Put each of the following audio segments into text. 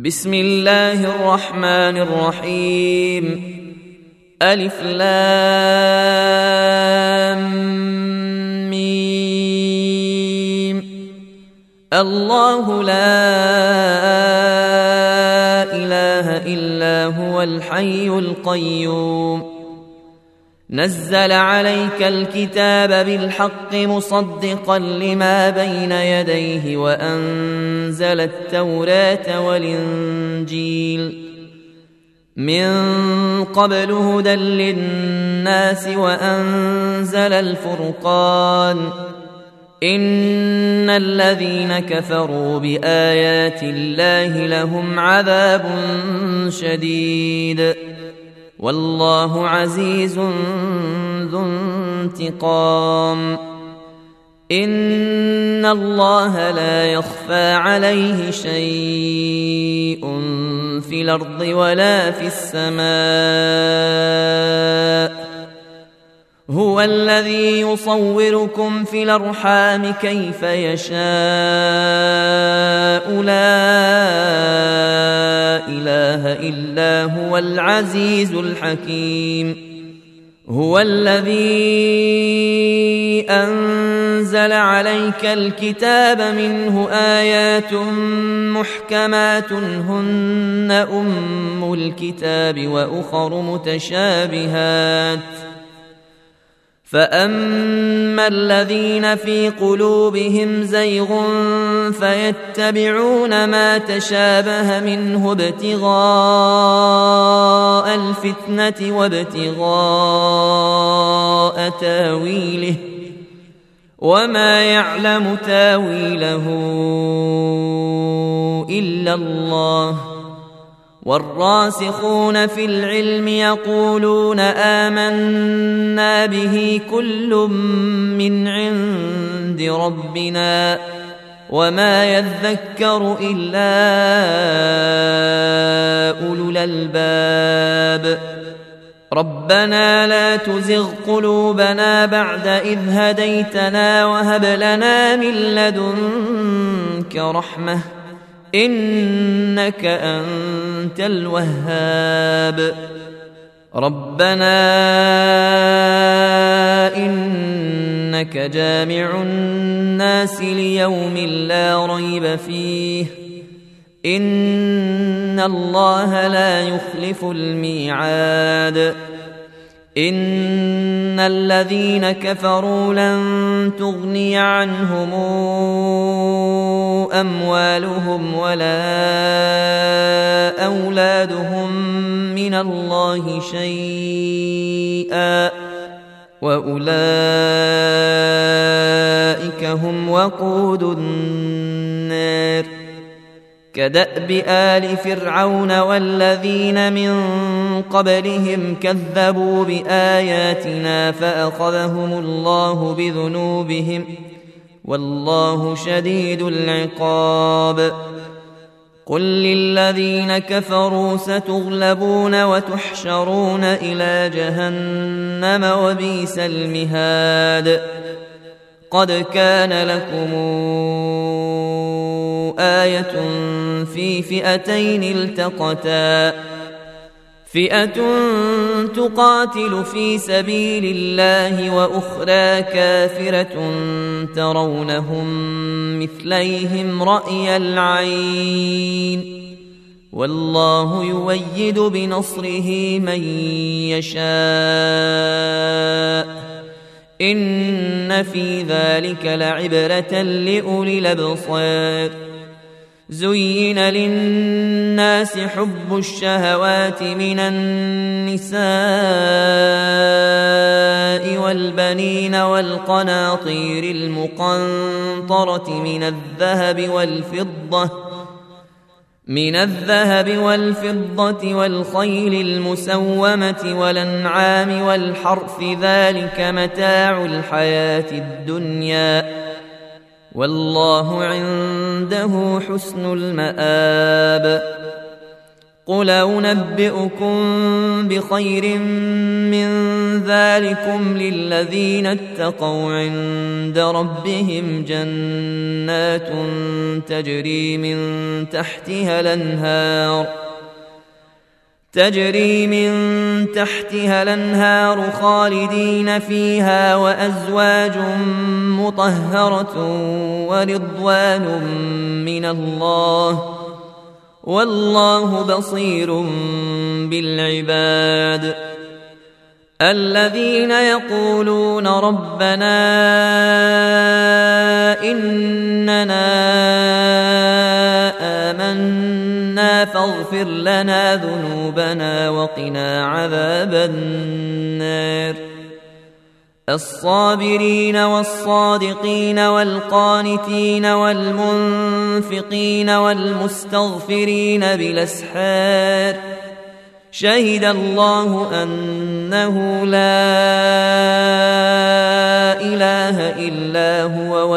بسم الله الرحمن الرحيم. ألف لام ميم. الله لا إله إلا هو الحي القيوم. نزل عليك الكتاب بالحق مصدقا لما بين يديه وأنزل التوراة والإنجيل من قبل هدى للناس وأنزل الفرقان. إن الذين كفروا بآيات الله لهم عذاب شديد والله عزيز ذو انتقام. إن الله لا يخفى عليه شيء في الأرض ولا في السماء. هو الذي يصوركم في الأرحام كيف يشاء. لا إله إلا هو العزيز الحكيم. هو الذي أنزل عليك الكتاب منه آيات محكمات هن أم الكتاب وأخر متشابهات. فأما الذين في قلوبهم زيغ فيتبعون ما تشابه منه ابتغاء الفتنة وابتغاء تاويله وما يعلم تاويله إلا الله. والراسخون في العلم يقولون آمنا به كل من عند ربنا وما يذكر إلا أولو الألباب. ربنا لا تزغ قلوبنا بعد إذ هديتنا وهب لنا من لدنك رحمة إنك أنت الوهاب. ربنا إنك جامع الناس ليوم لا ريب فيه إن الله لا يخلف الميعاد. إن الذين كفروا لن تغني عنهم أموالهم ولا أولادهم من الله شيئا وأولئك هم وقود النار. كدأب آل فرعون والذين من قبلهم كذبوا بآياتنا فأخذهم الله بذنوبهم والله شديد العقاب. قل للذين كفروا ستغلبون وتحشرون إلى جهنم وبئس المهاد. قد كان لكم آية في فئتين التقتا فئة تقاتل في سبيل الله وأخرى كافرة ترونهم مثليهم رأي العين والله يؤيد بنصره من يشاء. إن في ذلك لعبرة لأولي الأبصار. زين للناس حب الشهوات من النساء والبنين والقناطير المقنطرة من الذهب والفضة والخيل المسومة والأنعام والحرث ذلك متاع الحياة الدنيا والله عنده حسن المآب. قل أنبئكم بخير من ذلكم للذين اتقوا عند ربهم جنات تجري من تحتها الأنهار خالدين فيها وأزواج مطهرة ورضوان من الله والله بصير بالعباد الذين يقولون ربنا إننا آمنا فاغفر لنا ذنوبنا وقنا عذاب النار الصابرين والصادقين والقانتين والمنفقين والمستغفرين بالأسحار شهد الله أنه لا إله إلا هو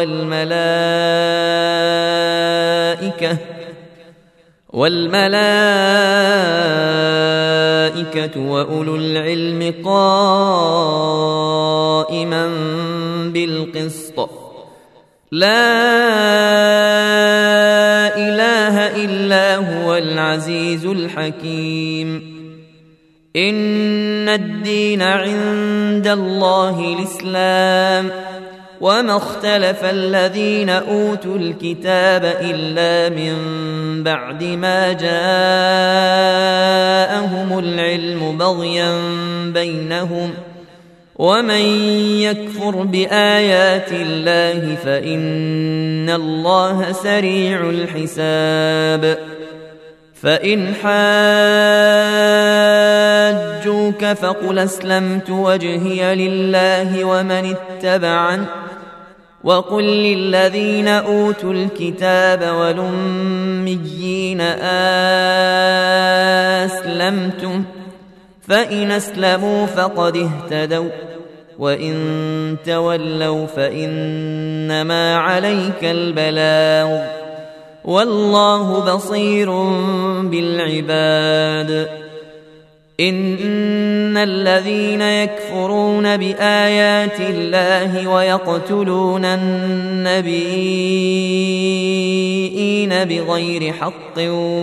والملائكة وأولو العلم قائما بالقسط لا إله إلا هو العزيز الحكيم إن الدين عند الله الإسلام وما اختلف الذين أوتوا الكتاب إلا من بعد ما جاءهم العلم بغيا بينهم ومن يكفر بآيات الله فإن الله سريع الحساب فإن حاجوك فقل أسلمت وجهي لله ومن اتبعني وقل للذين أوتوا الكتاب والأميين أسلمتم فإن أسلموا فقد اهتدوا وإن تولوا فإنما عليك البلاغ والله بصير بالعباد إن الذين يكفرون بآيات الله ويقتلون النبيين بغير حق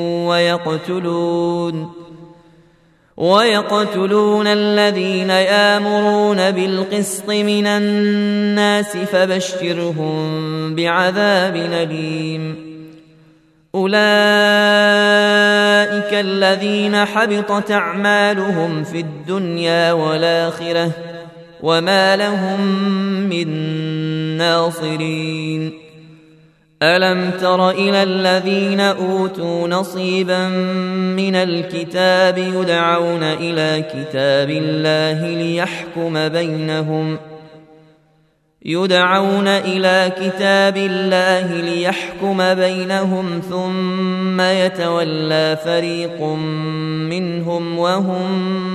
ويقتلون الذين يأمرون بالقسط من الناس فبشرهم بعذاب أليم أولئك الذين حبطت أعمالهم في الدنيا والآخرة وما لهم من ناصرين ألم تر إلى الذين أوتوا نصيبا من الكتاب يدعون إلى كتاب الله ليحكم بينهم ثم يتولى فريق منهم وهم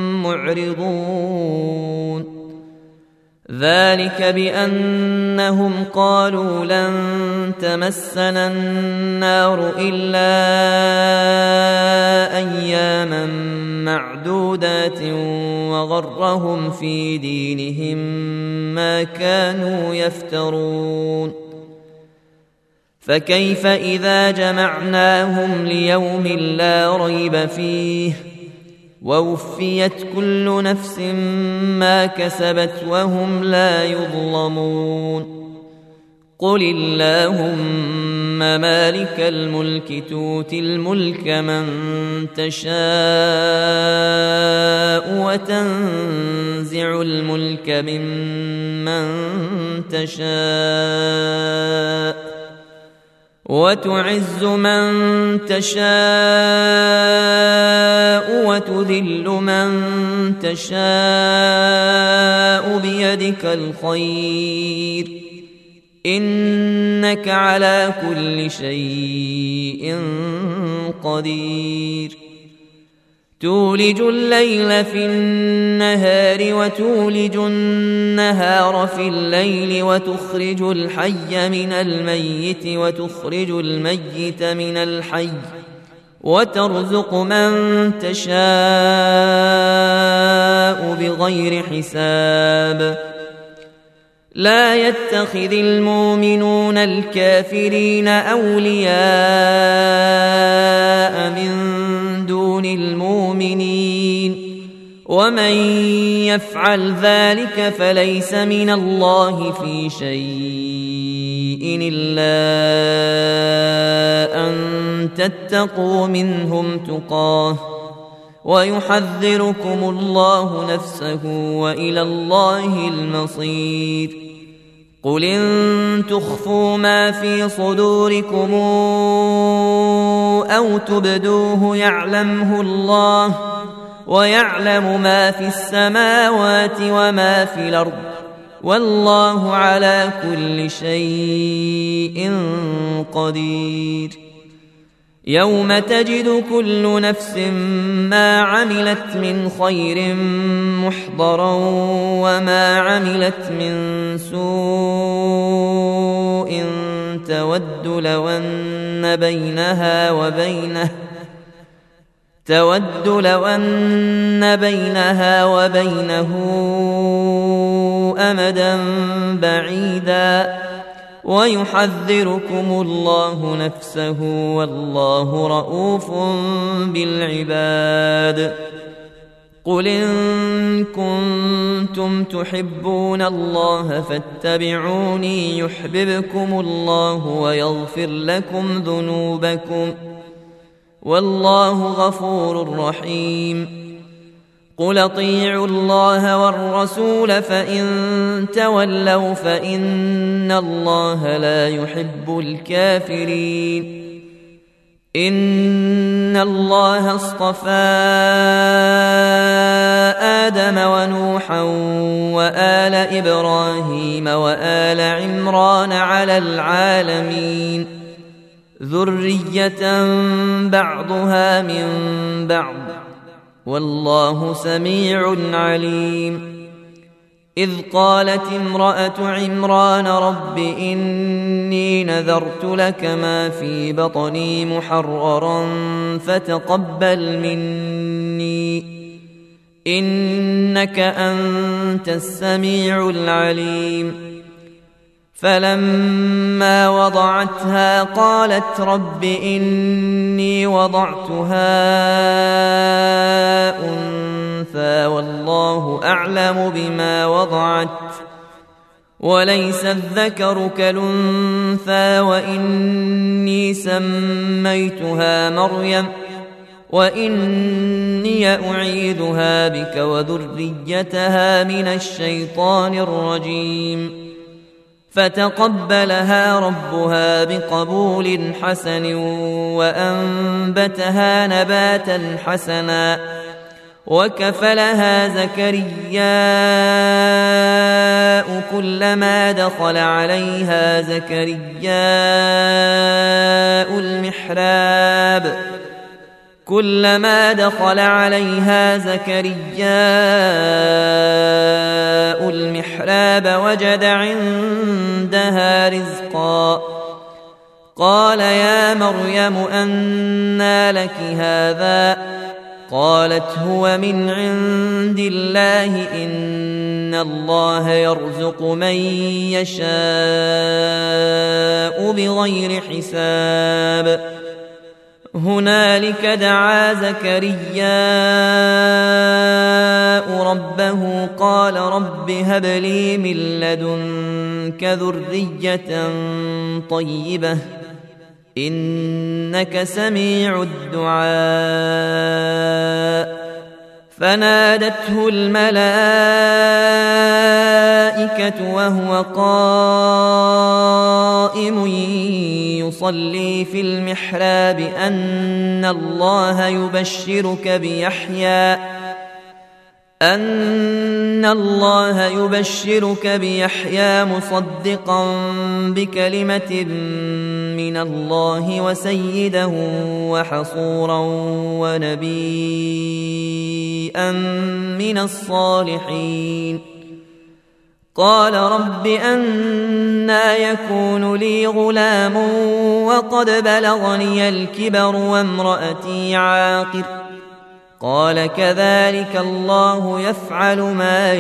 معرضون ذلك بأنهم قالوا لن تمسنا النار إلا أياما معدودات وغرهم في دينهم ما كانوا يفترون فكيف إذا جمعناهم ليوم لا ريب فيه ووفيت كل نفس ما كسبت وهم لا يظلمون قل اللهم مالك الملك تؤتي الملك من تشاء وتنزع الملك ممن تشاء وتعز من تشاء وتذل من تشاء بيدك الخير إنك على كل شيء قدير تولج الليل في النهار وتولج النهار في الليل وتخرج الحي من الميت وتخرج الميت من الحي وترزق من تشاء بغير حساب لا يتخذ المؤمنون الكافرين أولياء من دون المؤمنين ومن يفعل ذلك فليس من الله في شيء إلا أن تتقوا منهم تقاه ويحذركم الله نفسه وإلى الله المصير قل إن تخفوا ما في صدوركم أو تبدوه يعلمه الله ويعلم ما في السماوات وما في الأرض والله على كل شيء قدير يوم تجد كل نفس ما عملت من خير محضرا وما عملت من سوء تود لو أن بينها وبينه أمدا بعيدا ويحذركم الله نفسه والله رؤوف بالعباد قل إن كنتم تحبون الله فاتبعوني يحببكم الله ويغفر لكم ذنوبكم والله غفور رحيم قل اطيعوا الله والرسول فإن تولوا فإن الله لا يحب الكافرين إن الله اصطفى آدم ونوحا وآل إبراهيم وآل عمران على العالمين ذرية بعضها من بعض والله سميع عليم إذ قالت امرأة عمران رب إني نذرت لك ما في بطني محررا فتقبل مني إنك أنت السميع العليم فلما وضعتها قالت رب إني وضعتها أنثى والله أعلم بما وضعت وليس الذكر كالأنثى وإني سميتها مريم وإني أعيذها بك وذريتها من الشيطان الرجيم فتقبلها ربها بقبول حسن وأنبتها نباتا حسنا وكفلها زكرياء كلما دخل عليها زكرياء المحراب وجد عندها رزقا قال يا مريم أنى لك هذا قالت هو من عند الله إن الله يرزق من يشاء بغير حساب هنالك دعا زكرياء ربه قال رب هب لي من لدنك ذرية طيبة إنك سميع الدعاء فنادته الملائكة وهو قائم يصلي في المحراب أن الله يبشرك بيحيى مصدقا بكلمة من الله وسيدا وحصورا ونبيا من الصالحين قال رب أنى يكون لي غلام وقد بلغني الكبر وامرأتي عاقر قال كذلك الله يفعل ما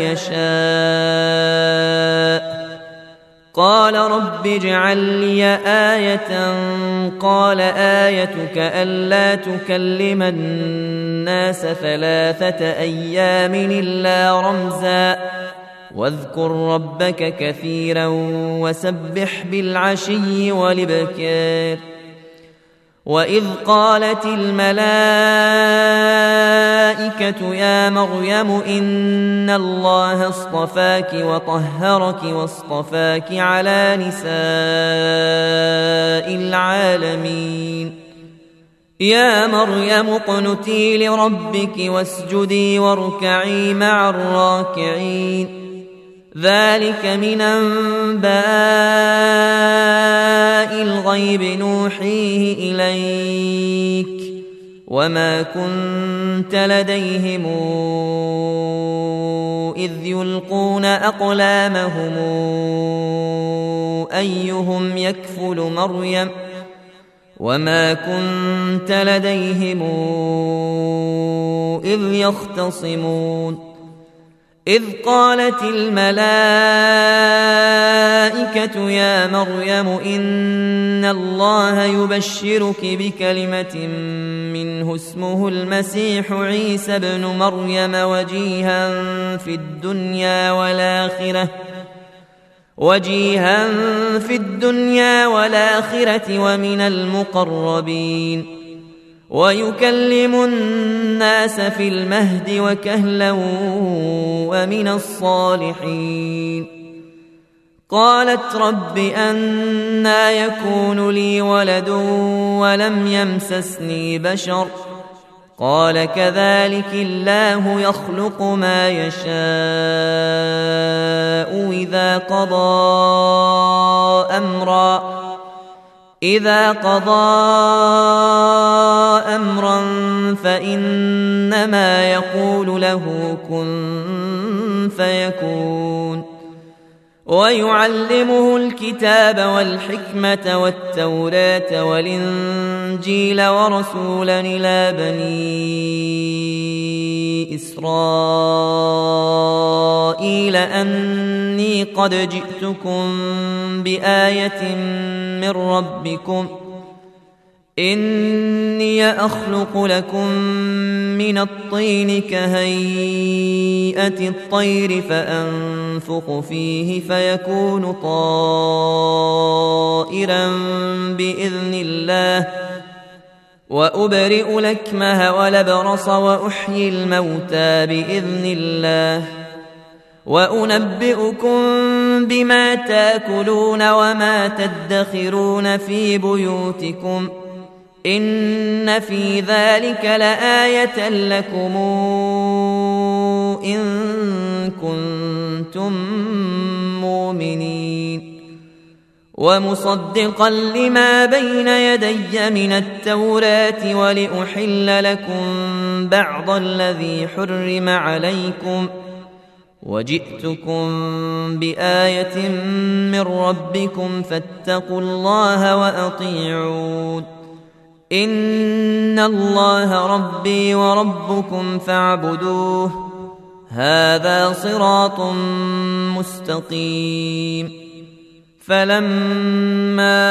يشاء قال رب اجعل لي آية قال آيتك ألا تكلم الناس 3 أيام إلا رمزا واذكر ربك كثيرا وسبح بالعشي والإبكار وإذ قالت الملائكة يا مريم إن الله اصطفاك وطهرك واصطفاك على نساء العالمين يا مريم اقنتي لربك واسجدي واركعي مع الراكعين ذلك من أنباء الغيب نوحيه إليك وما كنت لديهم إذ يلقون أقلامهم أيهم يكفل مريم وما كنت لديهم إذ يختصمون إذ قالت الملائكة يا مريم إن الله يبشرك بكلمة منه اسمه المسيح عيسى ابن مريم وجيها في الدنيا والآخرة ومن المقربين ويكلم الناس في المهد وكهلا ومن الصالحين قالت رب أنى يكون لي ولد ولم يمسسني بشر قال كذلك الله يخلق ما يشاء إذا قضى أمرا فإنما يقول له كن فيكون ويعلمه الكتاب والحكمة والتوراة والإنجيل ورسولا إلى بني إسرائيل أني قد جئتكم بآية من ربكم إني أخلق لكم من الطين كهيئة الطير فأنفخ فيه فيكون طائرا بإذن الله وأبرئ الأكمه والأبرص وأحيي الموتى بإذن الله وأنبئكم بما تأكلون وما تدخرون في بيوتكم إن في ذلك لآية لكم إن كنتم مؤمنين ومصدقا لما بين يدي من التوراة ولأحل لكم بعض الذي حرم عليكم وجئتكم بآية من ربكم فاتقوا الله وأطيعون إن الله ربي وربكم فاعبدوه هذا صراط مستقيم فلما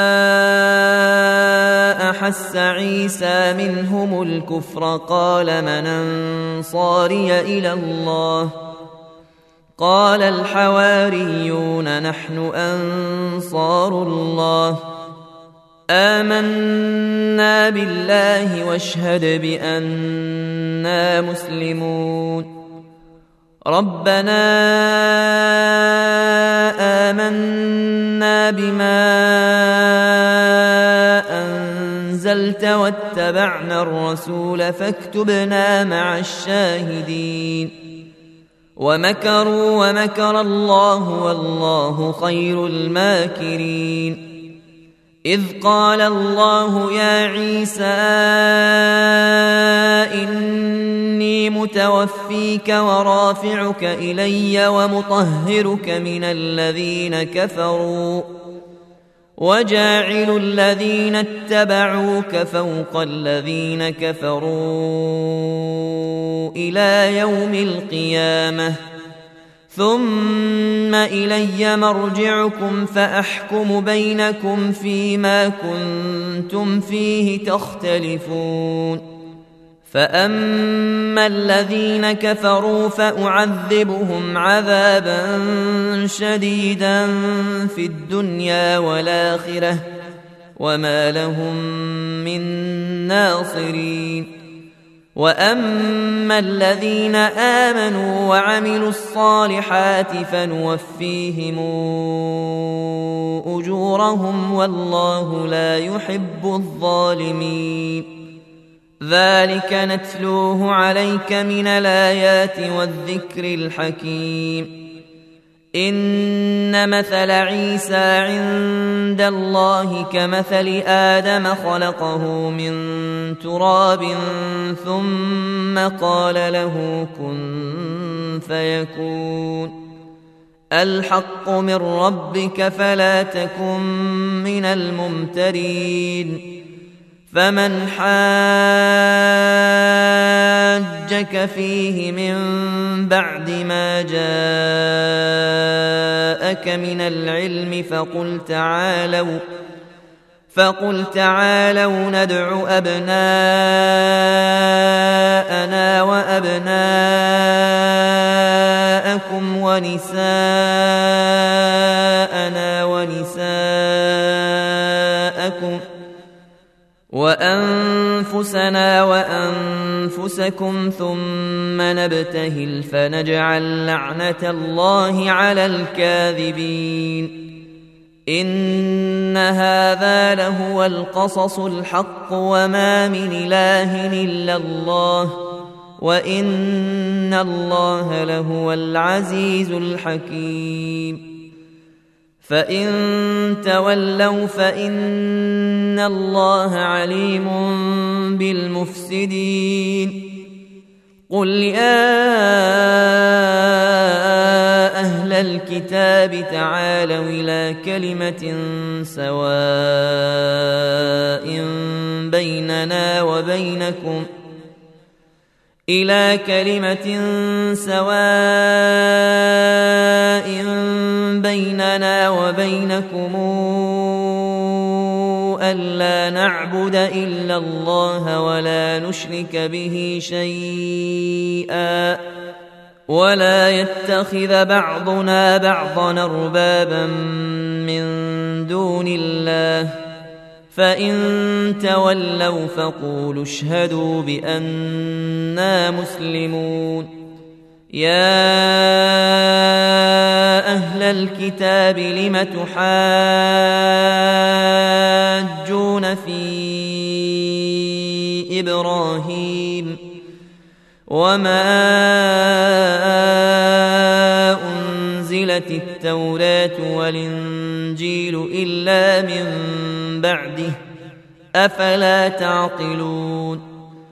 أحس عيسى منهم الكفر قال من أنصاري إلى الله قال الحواريون نحن أنصار الله آمنا بالله واشهد بأننا مسلمون ربنا آمنا بما أنزلت واتبعنا الرسول فاكتبنا مع الشاهدين ومكروا ومكر الله والله خير الماكرين إذ قال الله يا عيسى إني متوفيك ورافعك إلي ومطهرك من الذين كفروا وجاعل الذين اتبعوك فوق الذين كفروا إلى يوم القيامة ثم إلي مرجعكم فأحكم بينكم فيما كنتم فيه تختلفون فأما الذين كفروا فأعذبهم عذابا شديدا في الدنيا والآخرة وما لهم من ناصرين وأما الذين آمنوا وعملوا الصالحات فنوفيهم أجورهم والله لا يحب الظالمين ذلك نتلوه عليك من الآيات والذكر الحكيم إن مثل عيسى عند الله كمثل آدم خلقه من تراب ثم قال له كن فيكون الحق من ربك فلا تكن من الممترين فمن حاجك فيه من بعد ما جاءك من العلم فقل تعالوا ندع أبناءنا وأبناءكم ونساءنا ونساءكم وأنفسنا وأنفسكم ثم نبتهل فنجعل لعنة الله على الكاذبين إن هذا لهو القصص الحق وما من إله إلا الله وإن الله لهو العزيز الحكيم فإن تولوا فإن الله عليم بالمفسدين قل يا أهل الكتاب تعالوا إلى كلمة سواء بيننا وبينكم ألا نعبد إلا الله ولا نشرك به شيئا ولا يتخذ بعضنا بعضا أربابا من دون الله فإن تولوا فقولوا اشهدوا بأننا مسلمون يا أهل الكتاب لم تحاجون في إبراهيم وما أنزلت التوراة والإنجيل إلا من بعده أفلا تعقلون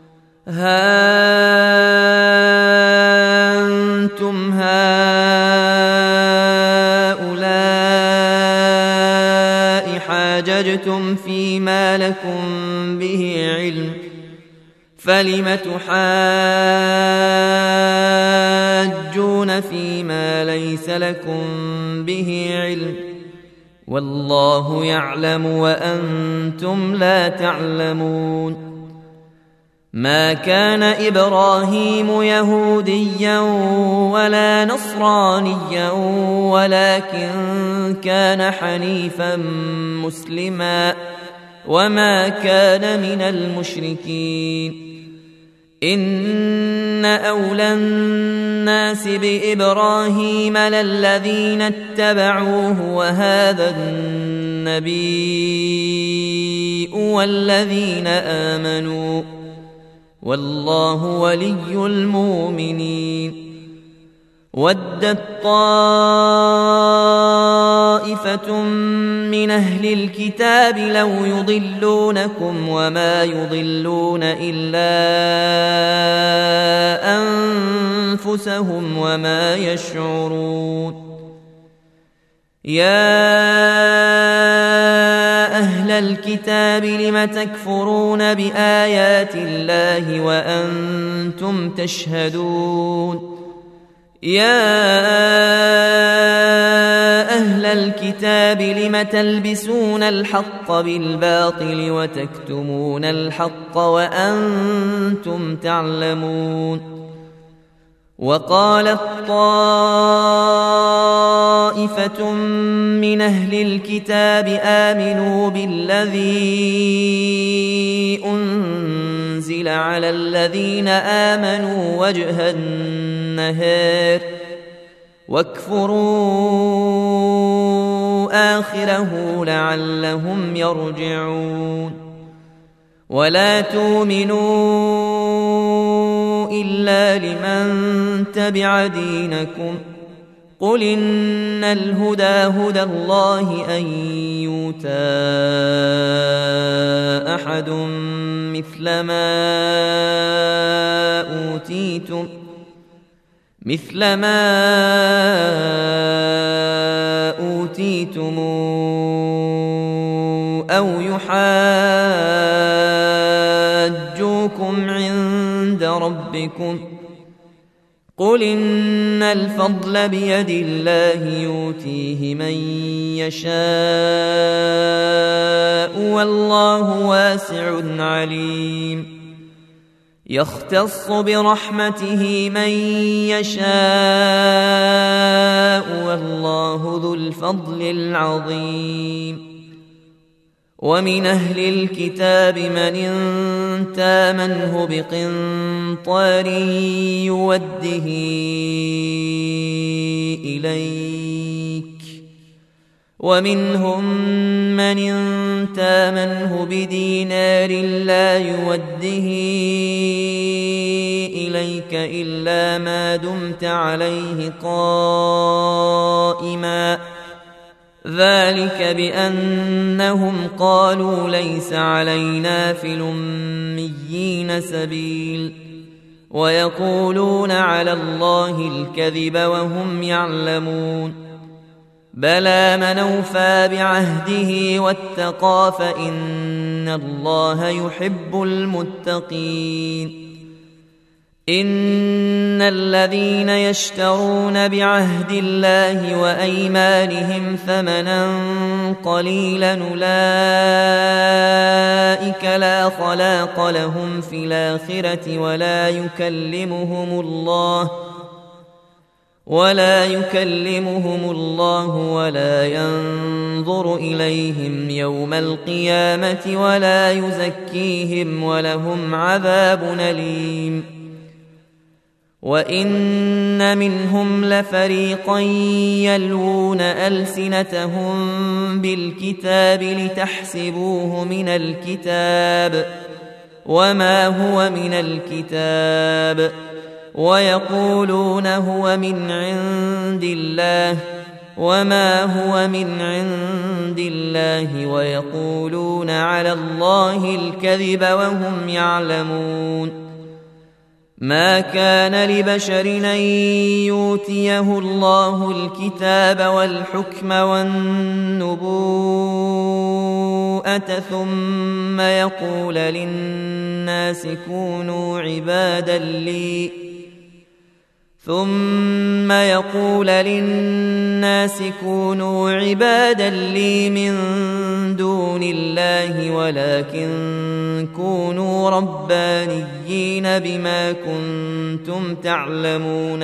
أنتم هؤلاء حاججتم فيما لكم به علم فلم تحاجون فيما ليس لكم به علم والله يعلم وأنتم لا تعلمون ما كان إبراهيم يهوديا ولا نصرانيا ولكن كان حنيفا مسلما وما كان من المشركين إن أولى الناس بإبراهيم للذين اتبعوه وهذا النبي والذين آمنوا والله ولي المؤمنين ودت طائفة من أهل الكتاب لو يضلونكم وما يضلون إلا أنفسهم وما يشعرون. يا أهل الكتاب لم تكفرون بآيات الله وأنتم تشهدون. يا أهل الكتاب لم تلبسون الحق بالباطل وتكتمون الحق وأنتم تعلمون. وقالت طائفة من أهل الكتاب آمنوا بالذي أنزل على الذين آمنوا وجه النهار واكفروا آخره لعلهم يرجعون. ولا تؤمنوا إلا لمن تبع دينكم قل إن الهدى هدى الله أن يؤتى أحد مثل ما أوتيتم أو يحاجوكم عند ربكم قل إن الفضل بيد الله يؤتيه من يشاء والله واسع عليم. يختص برحمته من يشاء والله ذو الفضل العظيم. ومن أهل الكتاب من إن تامنه بقنطار يوده إليك ومنهم من إن تامنه بدينار لا يوده إليك إلا ما دمت عليه قائما ذلك بأنهم قالوا ليس علينا في الأميين سبيل ويقولون على الله الكذب وهم يعلمون. بلى من أوفى بعهده واتقى فإن الله يحب المتقين. إن الذين يشترون بعهد الله وأيمانهم ثمنا قليلا أولئك لا خلاق لهم في الآخرة ولا يكلمهم الله ولا ينظر إليهم يوم القيامة ولا يزكيهم ولهم عذاب أليم. وإن منهم لفريقا يلوون ألسنتهم بالكتاب لتحسبوه من الكتاب وما هو من الكتاب ويقولون هو من عند الله وما هو من عند الله ويقولون على الله الكذب وهم يعلمون. ما كان لبشر أن يؤتيه الله الكتاب والحكم والنبوءة ثم يقول للناس كونوا عبادا لي من دون الله ولكن كونوا ربانيين بما كنتم تعلمون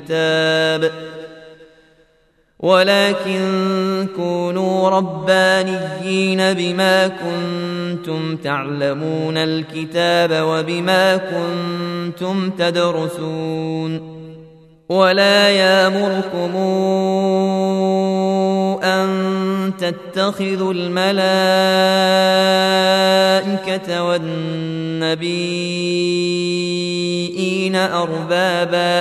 الكتاب وبما كنتم تدرسون. ولا يأمركم أن تتخذوا الملائكة والنبيين أربابا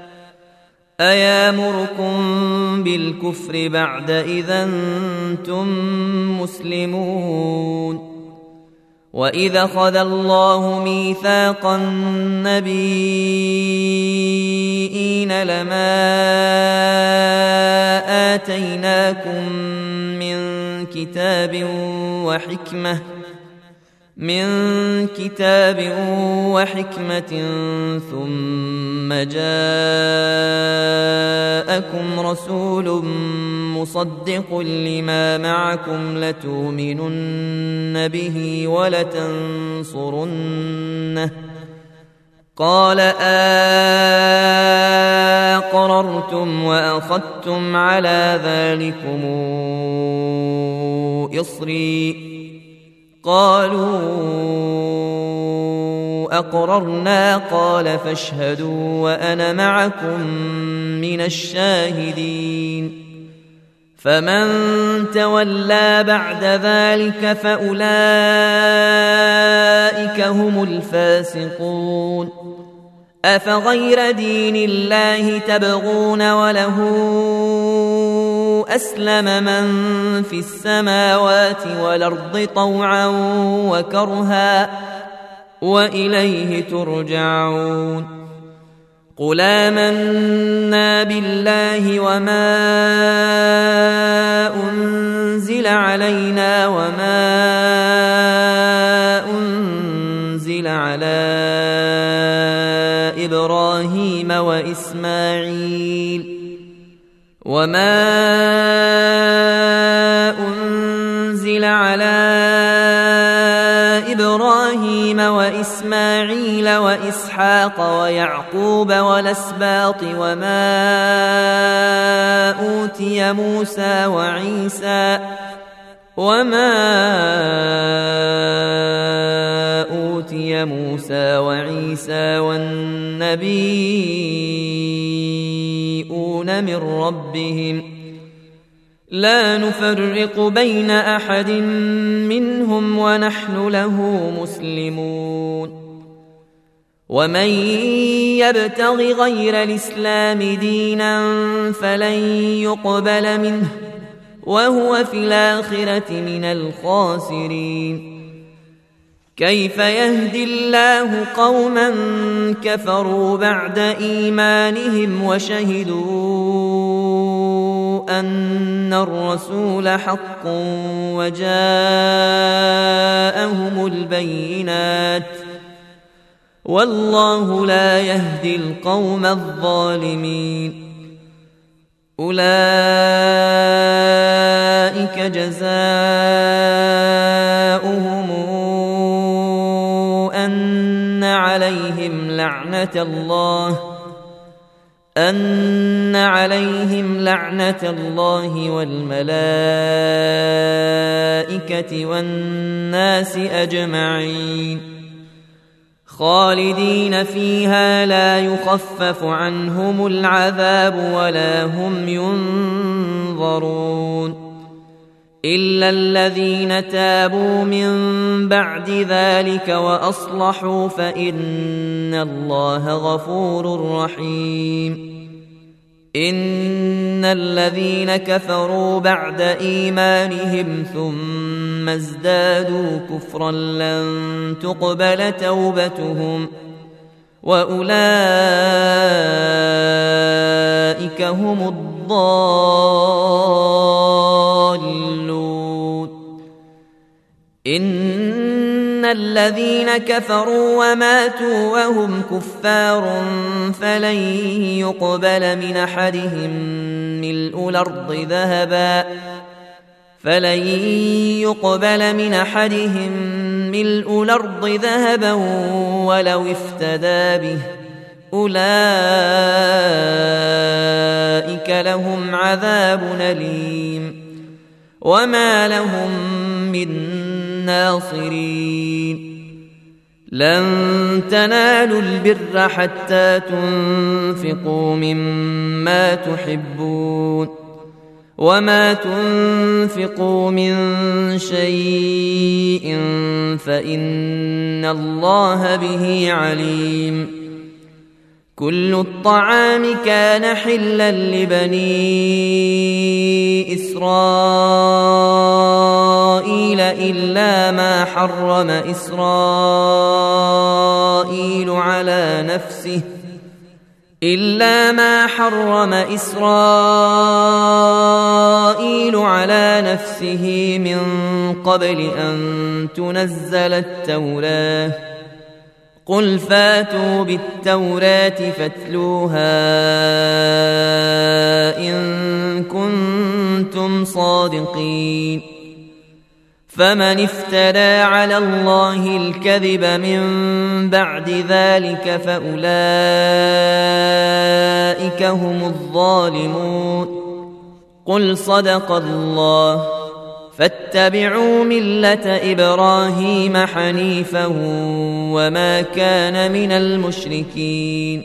أيامركم بالكفر بعد إذ أنتم مسلمون. وإذا أخذ الله ميثاق النبيين لما آتيناكم من كتاب وحكمة ثم جاءكم رسول مصدق لما معكم لتؤمنن به ولتنصرنه قال أقررتم وأخذتم على ذلكم إصري قالوا أقررنا قال فاشهدوا وأنا معكم من الشاهدين فمن تولى بعد ذلك فأولئك هم الفاسقون أفغير دين الله تبغون وله أسلم من في السماوات والأرض طوعا وكرها وإليه ترجعون قل آمنا بالله وما أنزل علينا وما أنزل على إبراهيم وإسماعيل وإسحاق ويعقوب والأسباط وما أوتي موسى وعيسى والنبيون من ربهم لا نفرق بين أحد منهم ونحن له مسلمون ومن يبتغ غير الإسلام دينا فلن يقبل منه وهو في الآخرة من الخاسرين كيف يهدي الله قوما كفروا بعد إيمانهم وشهدوا أن الرسول حق وجاءهم البينات والله لا يهدي القوم الظالمين أولئك جزاؤهم أن عليهم لعنة الله والملائكة والناس أجمعين خالدين فيها لا يخفف عنهم العذاب ولا هم ينظرون إلا الذين تابوا من بعد ذلك وأصلحوا فإن الله غفور رحيم إن الذين كفروا بعد إيمانهم ثم ازدادوا كفرا لن تقبل توبتهم وأولئك هم الضالون إن الذين كفروا وماتوا وهم كفار فلن يقبل من أحدهم ملء الأرض ذهبا ولو افتدى به أولئك لهم عذاب أليم وما لهم من ناصرين لن تنالوا البر حتى تنفقوا مما تحبون وما تنفقوا من شيء فإن الله به عليم كل الطعام كان حلا لبني إسرائيل إلا ما حرم إسرائيل على نفسه من قبل أن تنزل التوراة قل فاتوا بالتوراة فاتلوها إن كنتم صادقين فمن افترى على الله الكذب من بعد ذلك فأولئك هم الظالمون قل صدق الله فاتبعوا ملة إبراهيم حنيفا وما كان من المشركين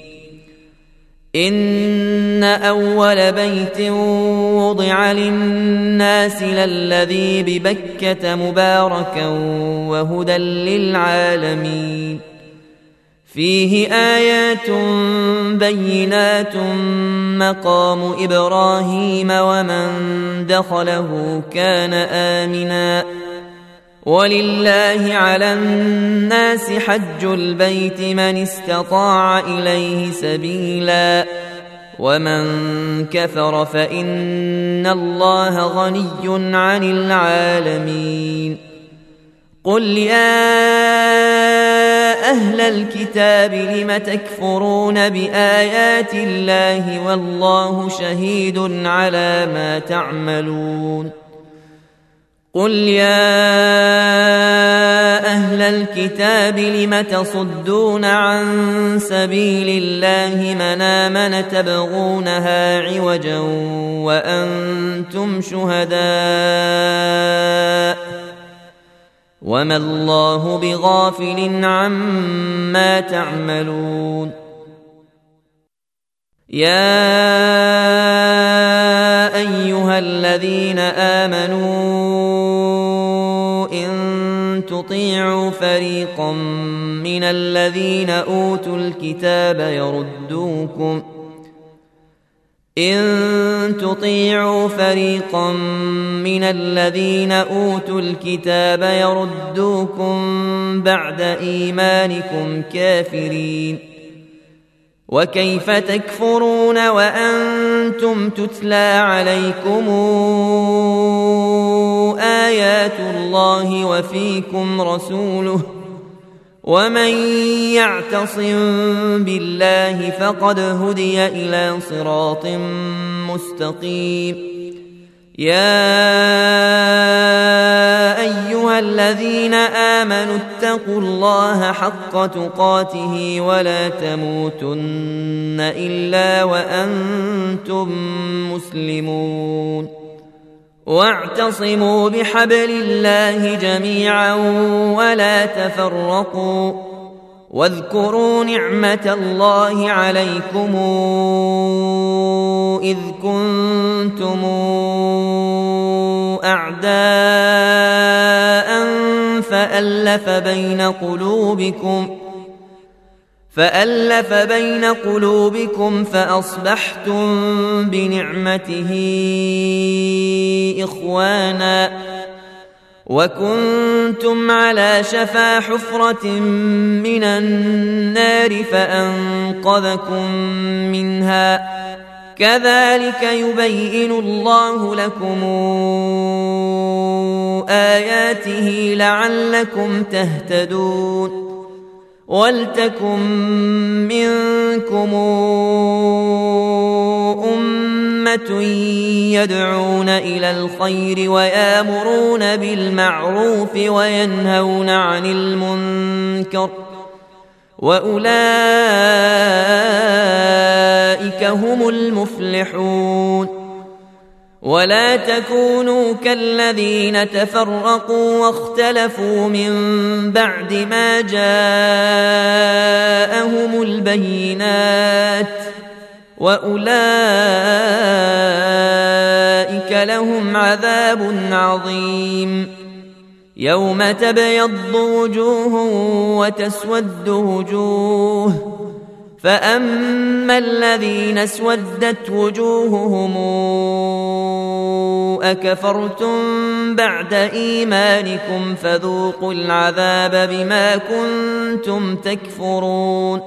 إن أول بيت وضع للناس للذي ببكة مباركا وهدى للعالمين فيه آيات بينات مقام إبراهيم ومن دخله كان آمنا ولله على الناس حج البيت من استطاع إليه سبيلا ومن كفر فإن الله غني عن العالمين قل يا أهل الكتاب لم تكفرون بآيات الله والله شهيد على ما تعملون قل يا أهل الكتاب لم تصدون عن سبيل الله من آمن تبغونها عوجا وأنتم شهداء وما الله بغافل عما تعملون يا أيها الذين آمنوا إن تطيعوا فريقا من الذين أوتوا الكتاب يردوكم بعد إيمانكم كافرين وكيف تكفرون وأنتم تتلى عليكم آيات الله وفيكم رسوله ومن يعتصم بالله فقد هدي إلى صراط مستقيم يا أيها الذين آمنوا اتقوا الله حق تقاته ولا تموتن إلا وأنتم مسلمون واعتصموا بحبل الله جميعا ولا تفرقوا واذكروا نعمة الله عليكم إذ كنتم أعداء فألف بين قلوبكم فأصبحتم بنعمته إخوانا وكنتم على شفا حفرة من النار فأنقذكم منها كذلك يبين الله لكم آياته لعلكم تهتدون ولتكن منكم أمة يدعون إلى الخير ويأمرون بالمعروف وينهون عن المنكر وأولئك هم المفلحون ولا تكونوا كالذين تفرقوا واختلفوا من بعد ما جاءهم البينات وأولئك لهم عذاب عظيم يوم تبيض وجوه وتسود وجوه فأما الذين اسودت وجوههم أكفرتم بعد إيمانكم فذوقوا العذاب بما كنتم تكفرون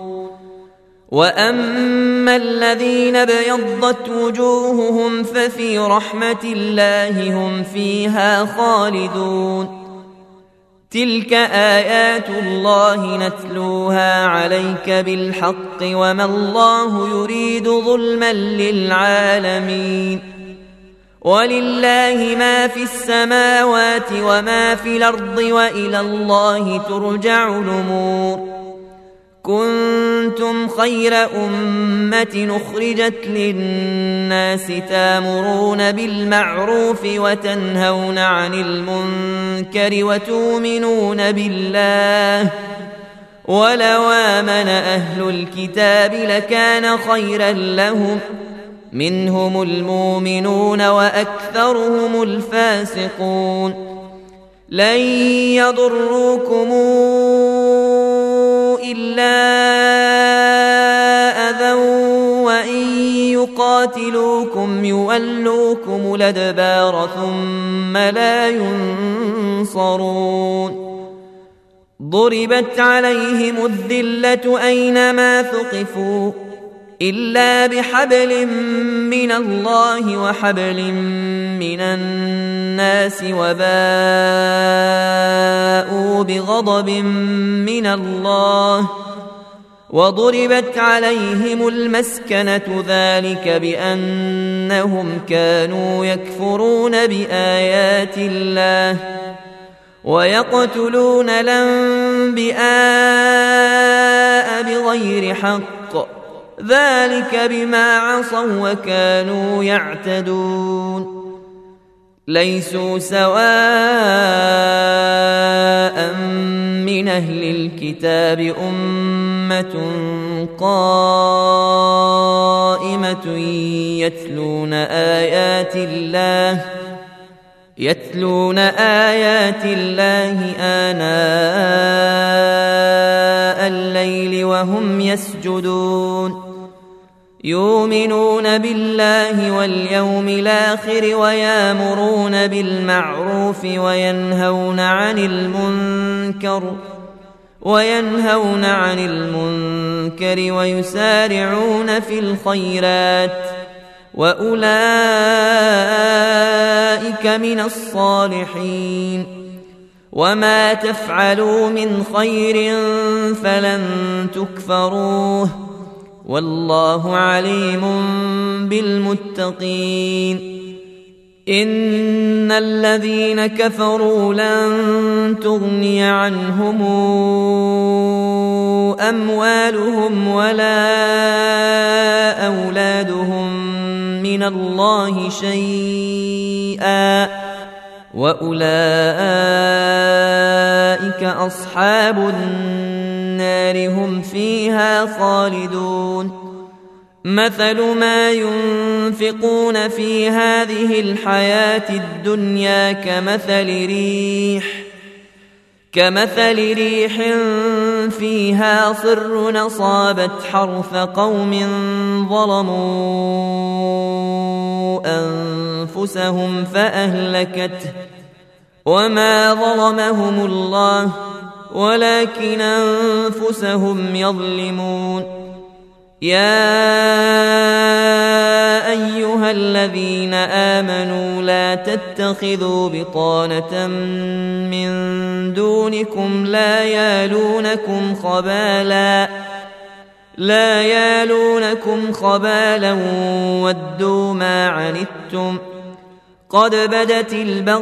وأما الذين ابيضت وجوههم ففي رحمة الله هم فيها خالدون تلك آيات الله نتلوها عليك بالحق وما الله يريد ظلما للعالمين ولله ما في السماوات وما في الأرض وإلى الله ترجع الأمور كنتم خير أمة أخرجت للناس تامرون بالمعروف وتنهون عن المنكر وتؤمنون بالله ولو آمن أهل الكتاب لكان خيرا لهم منهم المؤمنون وأكثرهم الفاسقون لن يضروكم إلا أذى وإن يقاتلوكم يولوكم الأدبار ثم لا ينصرون ضربت عليهم الذلة أينما ثقفوا إلا بحبل من الله وحبل من الناس وباءوا بغضب من الله وضربت عليهم المسكنة ذلك بأنهم كانوا يكفرون بآيات الله ويقتلون الأنبياء بغير حق ذلك بما عصوا وكانوا يعتدون ليسوا سواء من أهل الكتاب أمة قائمة يتلون آيات الله آناء الليل وهم يسجدون يؤمنون بالله واليوم الآخر ويأمرون بالمعروف وينهون عن المنكر ويسارعون في الخيرات وأولئك من الصالحين وما تفعلوا من خير فلن تكفروه والله عليم بالمتقين إن الذين كفروا لن تغني عنهم أموالهم ولا أولادهم من الله شيئا وأولئك أصحاب النار هم فيها خالدون مثل ما ينفقون في هذه الحياة الدنيا كمثل ريح فيها صر أصابت حرث قوم ظلموا أنفسهم فأهلكته وما ظلمهم الله ولكن أنفسهم يظلمون يا أيها الذين آمنوا لا تتخذوا بطانة من دونكم لا يالونكم خبالا ودوا ما عنتم قد بدت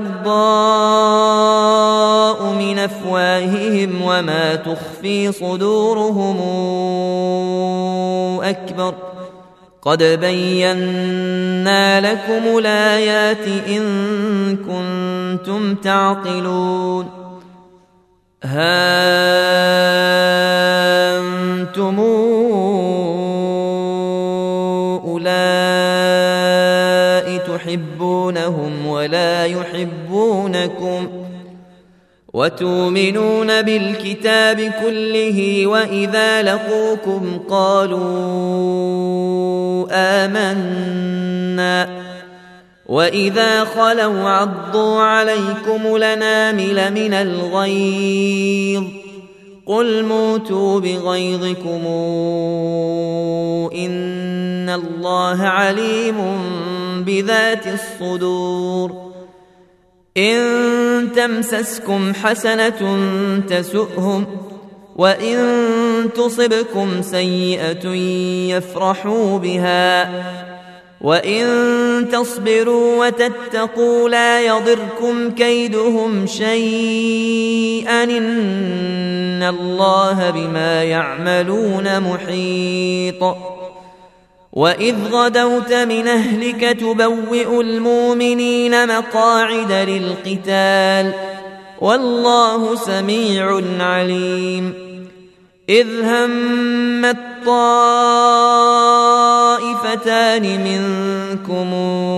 البغضاء من أفواههم وما تخفي صدورهم أكبر قد بينا لكم الآيات إن كنتم تعقلون ها أنتم أولئك تحبونهم ولا يحبونكم وتؤمنون بالكتاب كله وإذا لقوكم قالوا آمنا وإذا خلوا عضوا عليكم الأنامل من الغيظ قل موتوا بغيظكم إن الله عليم بذات الصدور إن تمسسكم حسنة تسؤهم وإن تصبكم سيئة يفرحوا بها وإن تصبروا وتتقوا لا يضركم كيدهم شيئا إن الله بما يعملون محيط وإذ غدوت من أهلك تبوئ المؤمنين مقاعد للقتال والله سميع عليم إذ همت طائفتان منكم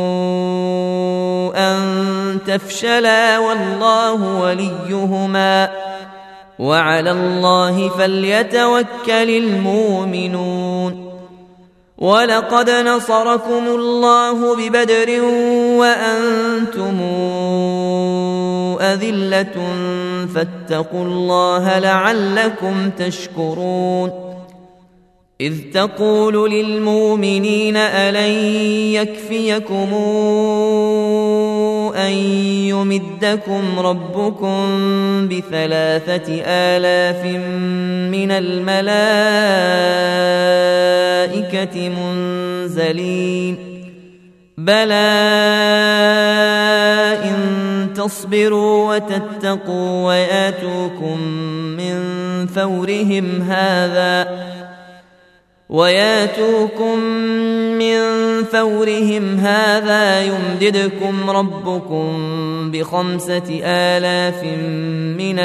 أن تفشلا والله وليهما وعلى الله فليتوكل المؤمنون ولقد نصركم الله ببدر وأنتم أذلة فاتقوا الله لعلكم تشكرون إذ تقول للمؤمنين ألن يكفيكم أن يمدكم ربكم ب3,000 من الملائكة منزلين بلى إن تصبروا وتتقوا وياتوكم من فورهم هذا يمددكم ربكم ب5,000 من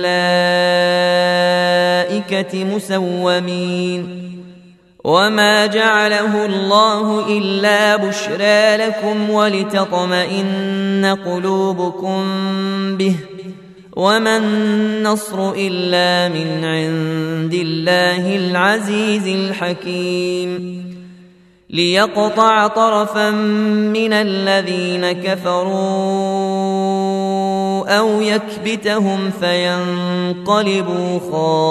الملائكة مسومين وما جعله الله إلا بشرى لكم ولتطمئن قلوبكم به وما النصر إلا من عند الله العزيز الحكيم ليقطع طرفا من الذين كفروا أو يكبتهم فينقلبوا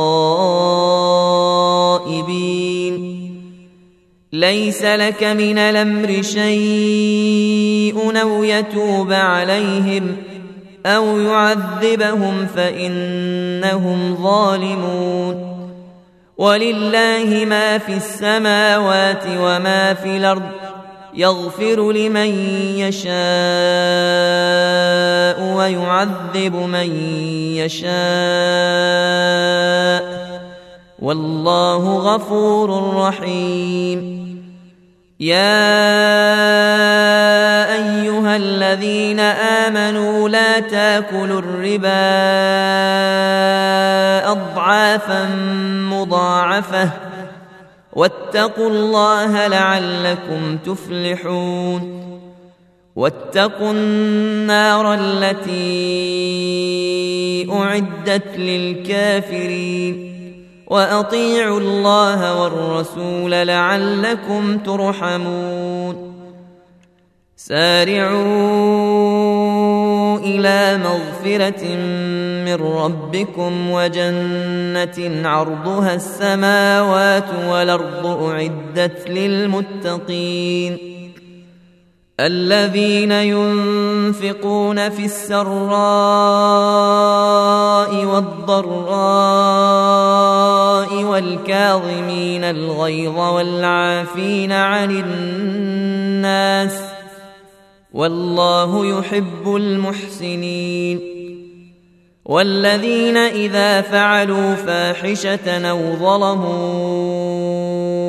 خائبين ليس لك من الأمر شيء أو يتوب عليهم أو يعذبهم فإنهم ظالمون ولله ما في السماوات وما في الأرض يغفر لمن يشاء ويعذب من يشاء والله غفور رحيم يا أيها الذين آمنوا لا تاكلوا الربا أضعافا مضاعفة واتقوا الله لعلكم تفلحون واتقوا النار التي أعدت للكافرين وأطيعوا الله والرسول لعلكم ترحمون سارعوا إلى مغفرة من ربكم وجنة عرضها السماوات والأرض أعدت للمتقين الذين ينفقون في السراء والضراء والكاظمين الغيظ والعافين عن الناس والله يحب المحسنين والذين إذا فعلوا فاحشة أو ظلموا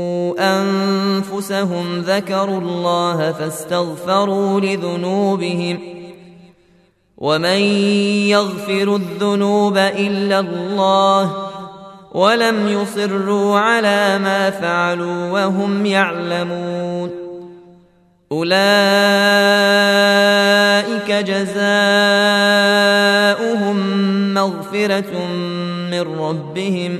أنفسهم ذكروا الله فاستغفروا لذنوبهم ومن يغفر الذنوب إلا الله ولم يصروا على ما فعلوا وهم يعلمون أولئك جزاؤهم مغفرة من ربهم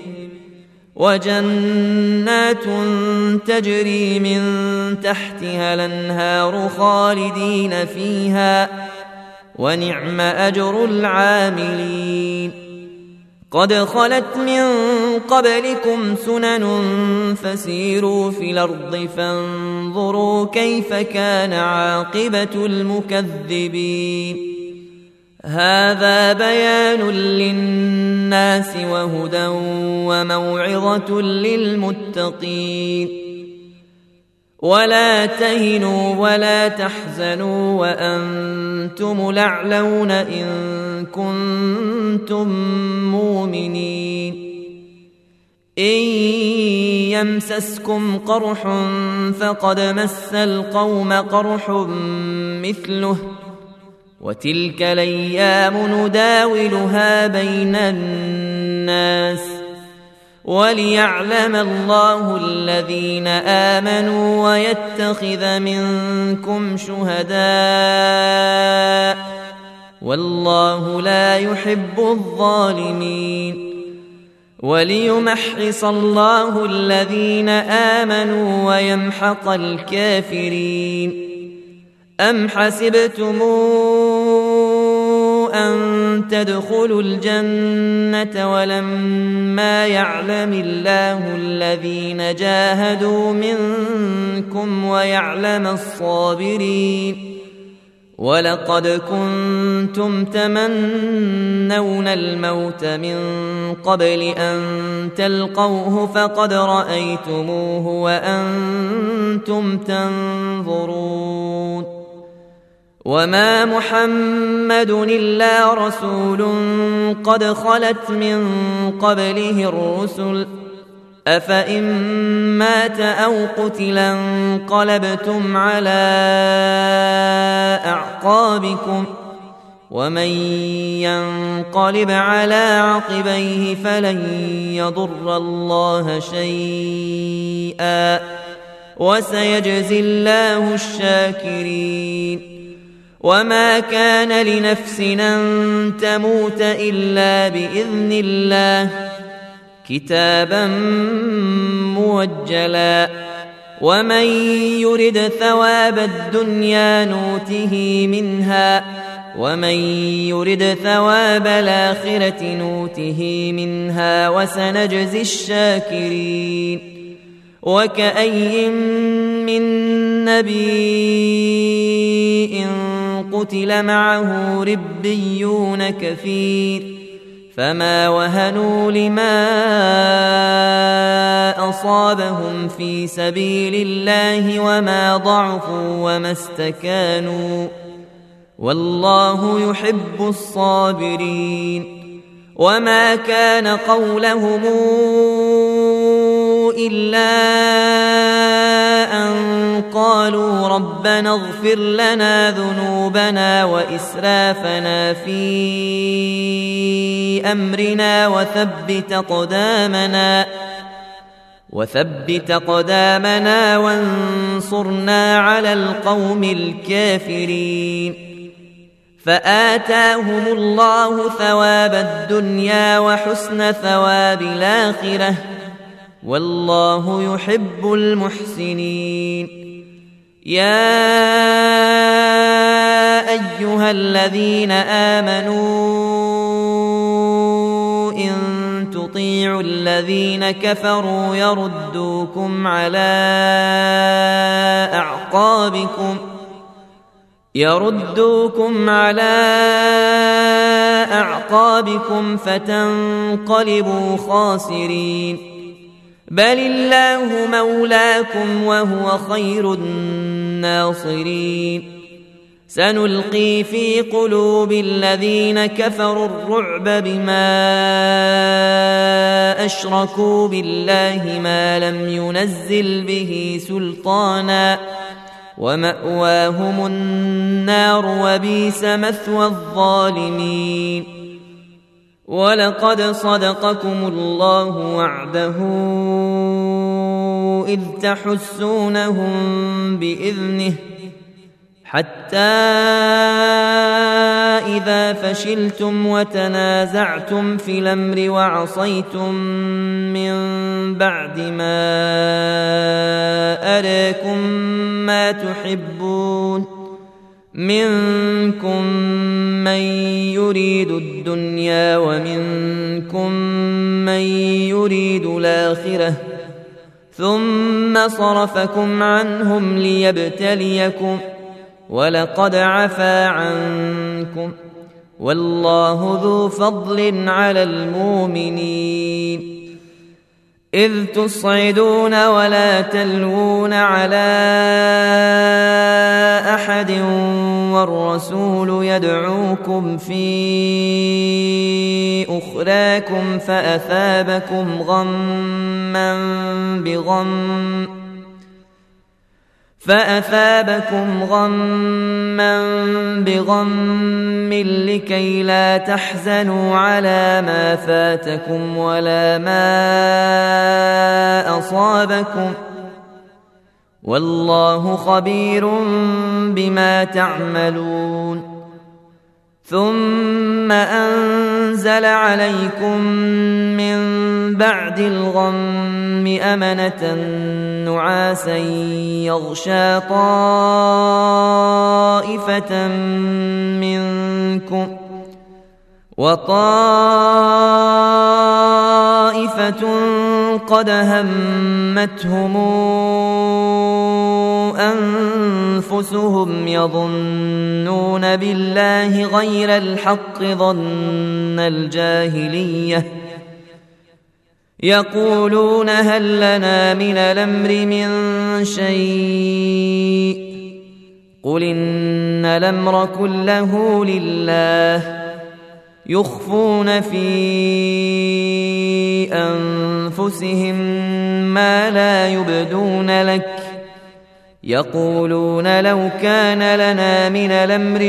وجنات تجري من تحتها الأنهار خالدين فيها ونعم أجر العاملين. قد خلت من قبلكم سنن فسيروا في الأرض فانظروا كيف كان عاقبة المكذبين. هذا بيان للناس وهدى وموعظة للمتقين. ولا تهنوا ولا تحزنوا وأنتم الأعلون إن كنتم مؤمنين. إن يمسسكم قرح فقد مس القوم قرح مثله وتلك الأيام نداولها بين الناس وليعلم الله الذين آمنوا ويتخذ منكم شهداء والله لا يحب الظالمين. وليمحص الله الذين آمنوا ويمحق الكافرين. أم حسبتم أن تدخلوا الجنة ولما يعلم الله الذين جاهدوا منكم ويعلم الصابرين. ولقد كنتم تمنون الموت من قبل أن تلقوه فقد رأيتموه وأنتم تنظرون. وما محمد إلا رسول قد خلت من قبله الرسل أفإن مات أو قتل انقلبتم على أعقابكم ومن ينقلب على عقبيه فلن يضر الله شيئا وسيجزي الله الشاكرين. وما كان لنفس أن تموت إلا بإذن الله كتابا موجلا. ومن يرد ثواب الدنيا نوته منها ومن يرد ثواب الآخرة نوته منها وسنجزي الشاكرين. وكأي من نبي قتل معه ربيون كثير فما وهنوا لما أصابهم في سبيل الله وما ضعفوا وما استكانوا والله يحب الصابرين. وما كان قولهم إلا أن قالوا ربنا اغفر لنا ذنوبنا وإسرافنا في أمرنا وثبت أقدامنا وانصرنا على القوم الكافرين. فآتاهم الله ثواب الدنيا وحسن ثواب الآخرة والله يحب المحسنين. يا أيها الذين آمنوا إن تطيعوا الذين كفروا يردوكم على أعقابكم فتنقلبوا خاسرين. بل الله مولاكم وهو خير الناصرين. سنلقي في قلوب الذين كفروا الرعب بما أشركوا بالله ما لم ينزل به سلطانا ومأواهم النار وبئس مثوى الظالمين. ولقد صدقكم الله وعده إذ تحسونهم بإذنه حتى إذا فشلتم وتنازعتم في الأمر وعصيتم من بعد ما أراكم ما تحبون منكم من يريد الدنيا ومنكم من يريد الآخرة ثم صرفكم عنهم ليبتليكم ولقد عفا عنكم والله ذو فضل على المؤمنين إذ تصعدون ولا تلوون على أحد والرسول يدعوكم في أخراكم فأثابكم غما بغم لكي لا تحزنوا على ما فاتكم ولا ما أصابكم والله خبير بما تعملون ثم أنزل عليكم من بعد الغم أمنة نعاسا يغشى طائفة منكم وطائفة قد همتهم أنفسهم يظنون بالله غير الحق ظن الجاهلية يقولون هل لنا من الأمر من شيء قل إن الأمر كله لله يخفون في أنفسهم ما لا يبدون لك يقولون لو كان لنا من الأمر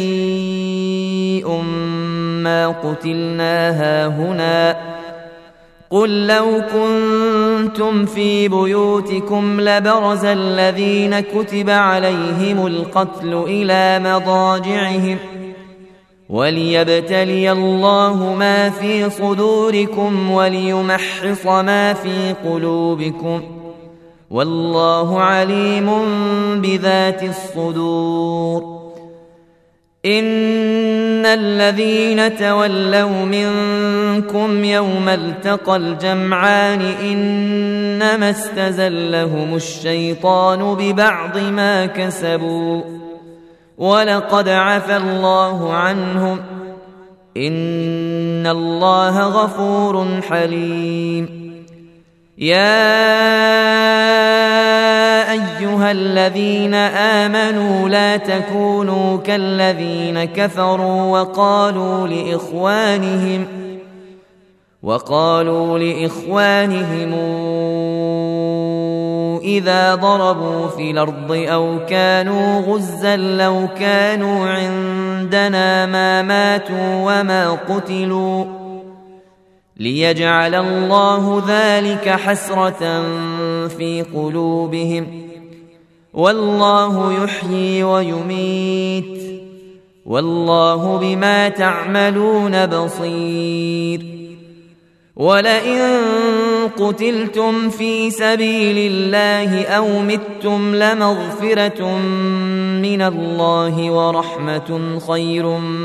شيء ما قتلنا هاهنا قل لو كنتم في بيوتكم لبرز الذين كتب عليهم القتل إلى مضاجعهم وليبتلي الله ما في صدوركم وليمحص ما في قلوبكم والله عليم بذات الصدور إن الذين تولوا منكم يوم التقى الجمعان إنما استزلهم الشيطان ببعض ما كسبوا ولقد عفى الله عنهم إن الله غفور حليم يا أيها الذين آمنوا لا تكونوا كالذين كفروا وقالوا لإخوانهم إذا ضربوا في الأرض أو كانوا غزا لو كانوا عندنا ما ماتوا وما قتلوا ليجعل الله ذلك حسرة في قلوبهم والله يحيي ويميت والله بما تعملون بصير ولئن قتلتم في سبيل الله أو متم لمغفرة من الله ورحمة خير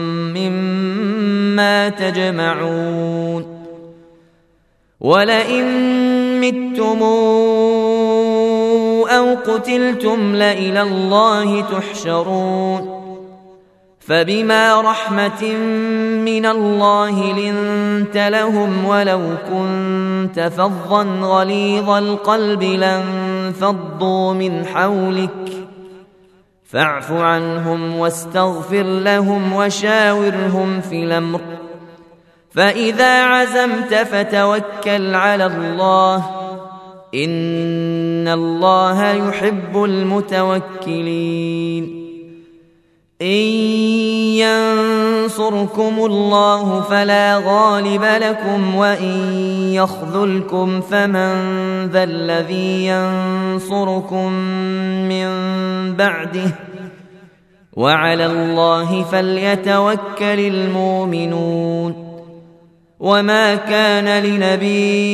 مما تجمعون ولئن متم أو قتلتم لإلى الله تحشرون فبما رحمة من الله لنت لهم ولو كنت فظا غليظ القلب لانفضوا من حولك فاعف عنهم واستغفر لهم وشاورهم في الأمر فإذا عزمت فتوكل على الله إن الله يحب المتوكلين إن ينصركم الله فلا غالب لكم وإن يخذلكم فمن ذا الذي ينصركم من بعده وعلى الله فليتوكل المؤمنون وما كان لنبي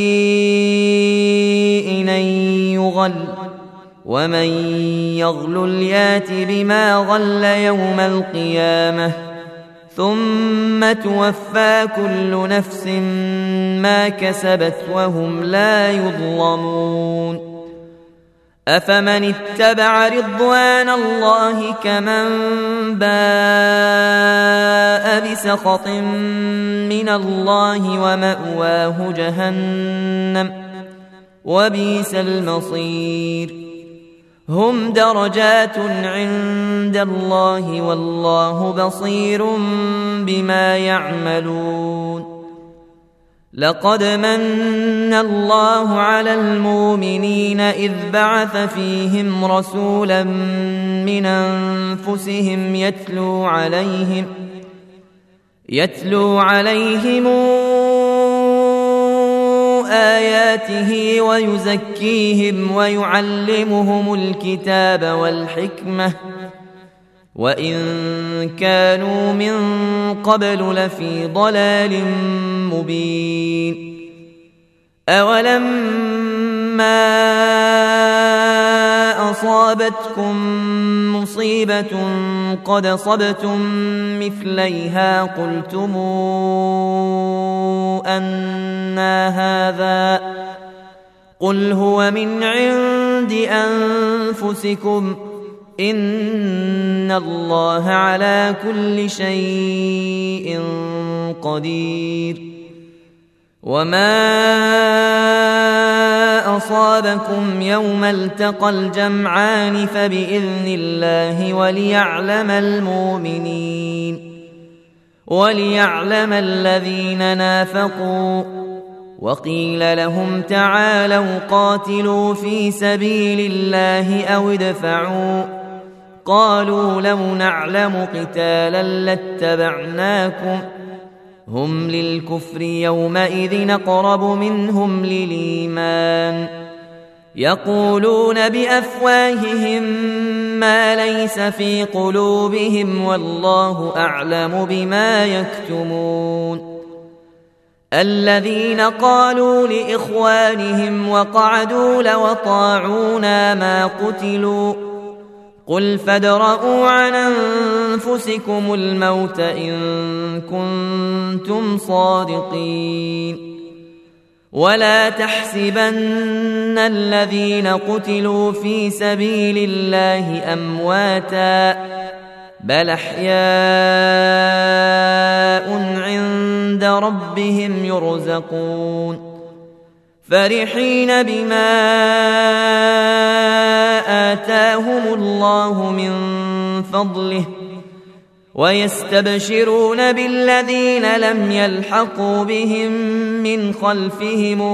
أن يغل ومن يغلل يات بما غل يوم القيامة ثم توفى كل نفس ما كسبت وهم لا يظلمون أفمن اتبع رضوان الله كمن باء بسخط من الله ومأواه جهنم وبئس المصير هم درجات عند الله والله بصير بما يعملون لقد من الله على المؤمنين إذ بعث فيهم رسولا من أنفسهم يتلو عليهم آياته ويزكيهم ويعلمهم الكتاب والحكمة وإن كانوا من قبل لفي ضلال مبين أولما أصابتكم مصيبة قد أصبتم مثليها قلتم أنى هذا قل هو من عند أنفسكم إن الله على كل شيء قدير وما أصابكم يوم التقى الجمعان فبإذن الله وليعلم الذين نافقوا وقيل لهم تعالوا قاتلوا في سبيل الله أو ادفعوا قالوا لو نعلم قتالا لاتبعناكم هم للكفر يومئذ أقرب منهم للإيمان يقولون بأفواههم ما ليس في قلوبهم والله أعلم بما يكتمون الذين قالوا لإخوانهم وقعدوا لو أطاعونا ما قتلوا قل فادرءوا عن أنفسكم الموت إن كنتم صادقين ولا تحسبن الذين قتلوا في سبيل الله أمواتا بل أحياء عند ربهم يرزقون فرحين بما آتاهم الله من فضله ويستبشرون بالذين لم يلحقوا بهم من خلفهم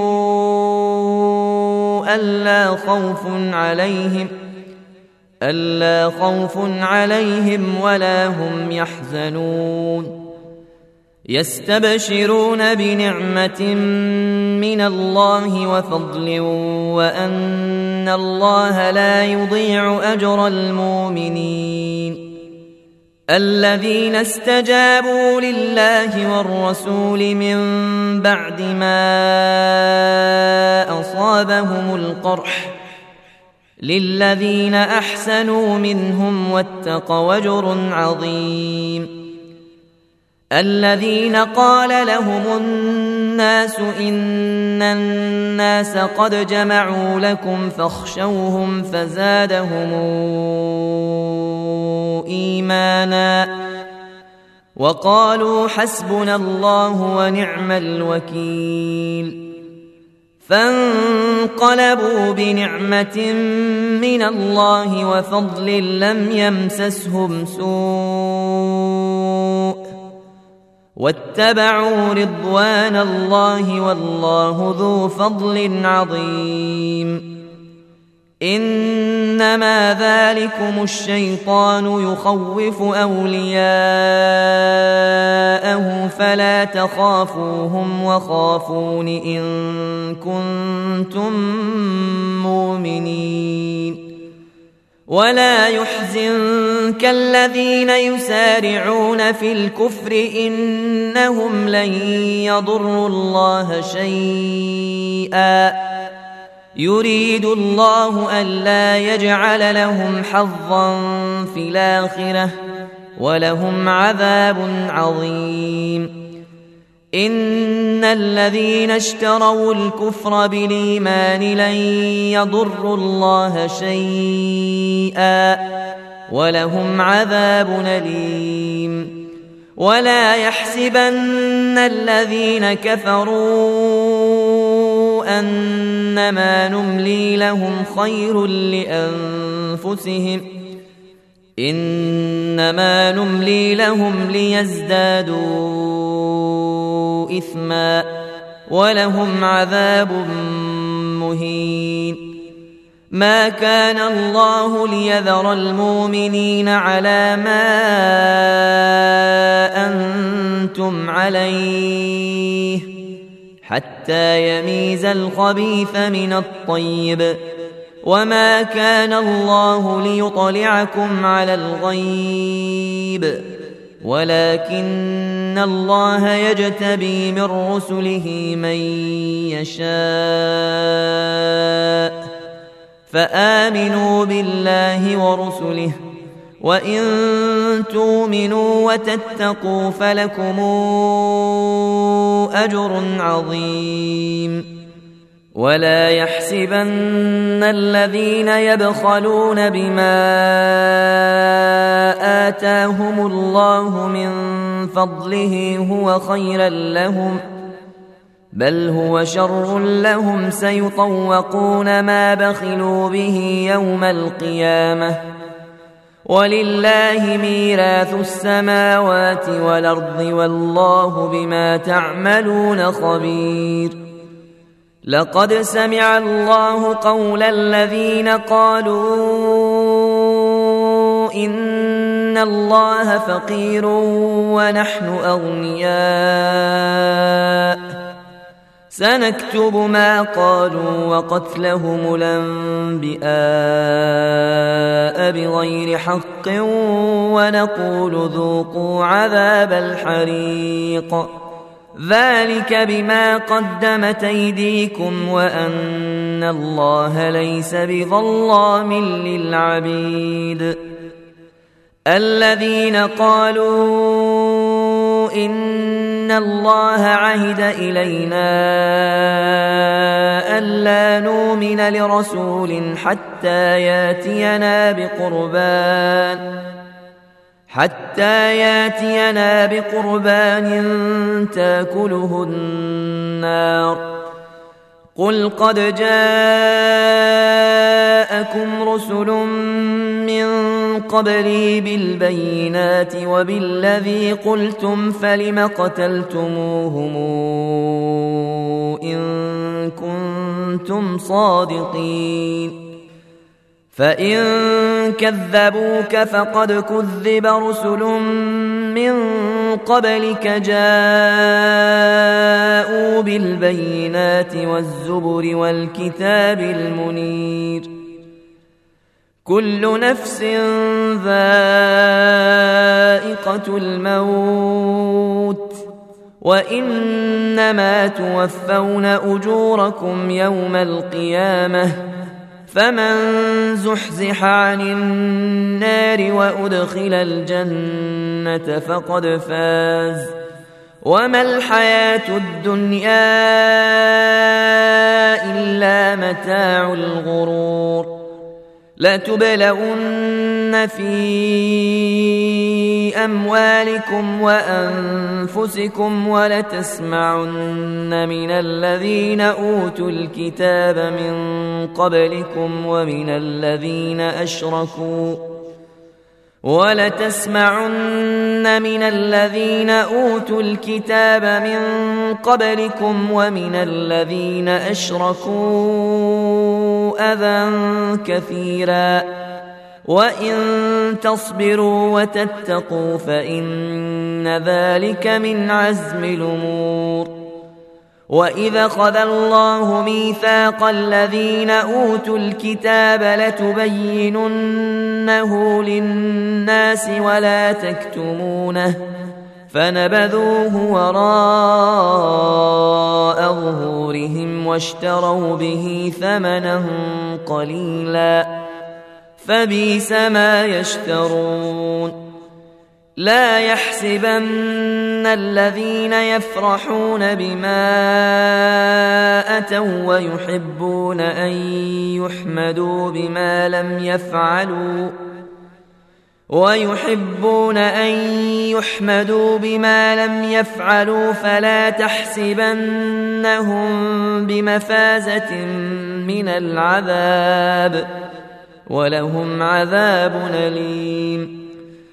ألا خوف عليهم ولا هم يحزنون يستبشرون بنعمة من الله وفضل وأن الله لا يضيع أجر المؤمنين الذين استجابوا لله والرسول من بعد ما أصابهم القرح للذين أحسنوا منهم واتقوا أجر عظيم الذين قال لهم الناس إن الناس قد جمعوا لكم فاخشوهم فزادهم إيمانا وقالوا حسبنا الله ونعم الوكيل فانقلبوا بنعمة من الله وفضل لم يمسسهم سوء واتبعوا رضوان الله والله ذو فضل عظيم إنما ذلكم الشيطان يخوف أولياءه فلا تخافوهم وخافون إن كنتم مؤمنين ولا يحزنك الذين يسارعون في الكفر إنهم لن يضروا الله شيئا يريد الله ألا يجعل لهم حظا في الآخرة ولهم عذاب عظيم إن الذين اشتروا الكفر بالإيمان لن يضروا الله شيئا ولهم عذاب أليم ولا يحسبن الذين كفروا أنما نملي لهم خير لأنفسهم إنما نملي لهم ليزدادوا إثما ولهم عذاب مهين ما كان الله ليذر المؤمنين على ما أنتم عليه حتى يميز الخبيث من الطيب وما كان الله ليطلعكم على الغيب ولكن الله يجتبي من رسله من يشاء فآمنوا بالله ورسله وإن تؤمنوا وتتقوا فلكم أجر عظيم ولا يحسبن الذين يبخلون بما آتاهم الله من فضله هو خيرا لهم بل هو شر لهم سيطوقون ما بخلوا به يوم القيامة ولله ميراث السماوات والأرض والله بما تعملون خبير لقد سمع الله قول الذين قالوا إن الله فقير ونحن أغنياء سنكتب ما قالوا وقتلهم الأنبياء بغير حق ونقول ذوقوا عذاب الحريق ذلك بما قدمت أيديكم وأن الله ليس بظلام للعبيد الذين قالوا إن الله عهد إلينا ألا نؤمن لرسول حتى ياتينا بقربان تاكله النار قل قد جاءكم رسل من قبلي بالبينات وبالذي قلتم فلم قتلتموهم إن كنتم صادقين فإن كذبوك فقد كذب رسل من قبلك جاءوا بالبينات والزبر والكتاب المنير كل نفس ذائقة الموت وإنما توفون أجوركم يوم القيامة فمن زحزح عن النار وأدخل الجنة فقد فاز وما الحياة الدنيا إلا متاع الغرور لتبلون في أموالكم وأنفسكم ولتسمعن من الذين أوتوا الكتاب من قبلكم ومن الذين أشركوا أذى كثيرا وإن تصبروا وتتقوا فإن ذلك من عزم الأمور وإذا خذ الله ميثاق الذين أوتوا الكتاب لتبيننه للناس ولا تكتمونه فنبذوه وراء ظهورهم واشتروا به ثمنا قليلا فبئس ما يشترون لا يحسبن الذين يفرحون بما أتوا ويحبون أن يحمدوا بما لم يفعلوا فلا تحسبنهم بمفازة من العذاب ولهم عذاب أليم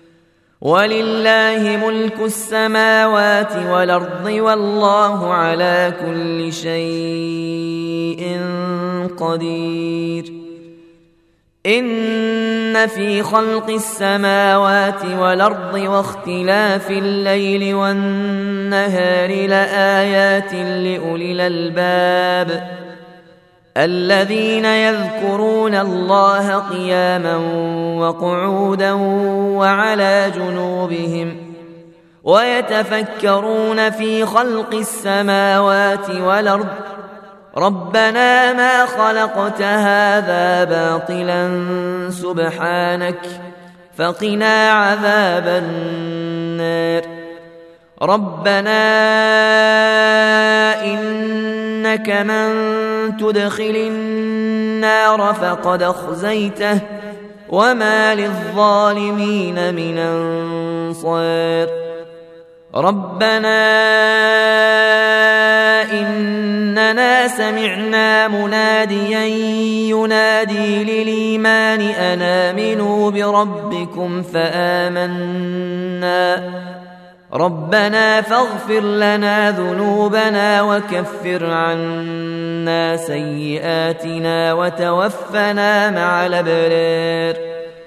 ولله ملك السماوات والأرض والله على كل شيء قدير إن في خلق السماوات والأرض واختلاف الليل والنهار لآيات لأولي الألباب الذين يذكرون الله قياما وقعودا وعلى جنوبهم ويتفكرون في خلق السماوات والأرض ربنا ما خلقت هذا باطلا سبحانك فقنا عذاب النار ربنا إنك من تدخل النار فقد أخزيته وما للظالمين من أنصار ربنا إننا سمعنا مناديا ينادي للإيمان أن آمنوا بربكم فآمنا ربنا فاغفر لنا ذنوبنا وكفر عنا سيئاتنا وتوفنا مع الأبرار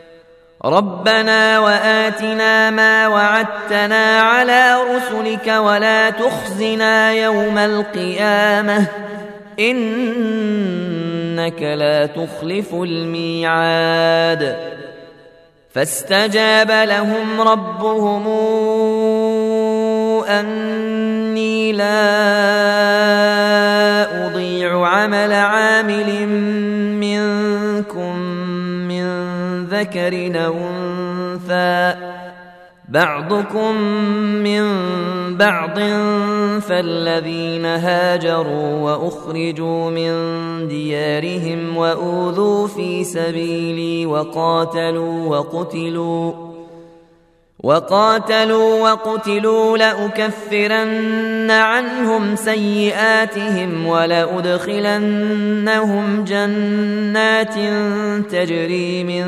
ربنا وآتنا ما وعدتنا على رسلك ولا تخزنا يوم القيامة إنك لا تخلف الميعاد فاستجاب لهم ربهم أني لا أضيع عمل عامل منكم من ذكر أو أنثى بعضكم من بعض فالذين هاجروا وأخرجوا من ديارهم وأوذوا في سبيلي وقاتلوا لأكفرن عنهم سيئاتهم ولأدخلنهم جنات تجري من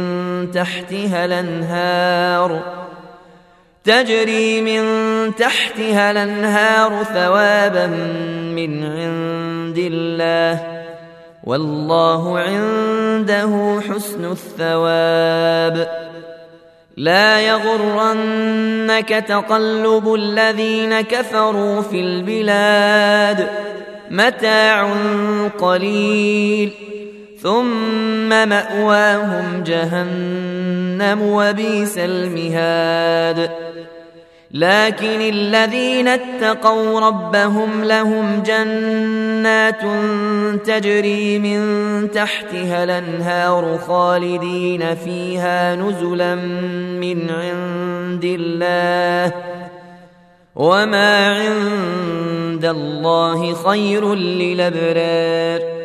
تحتها الأنهار ثوابا من عند الله والله عنده حسن الثواب لا يغرنك تقلب الذين كفروا في البلاد متاع قليل ثم مأواهم جهنم وبئس المهاد لكن الذين اتقوا ربهم لهم جنات تجري من تحتها الأنهار خالدين فيها نزلا من عند الله وما عند الله خير للأبرار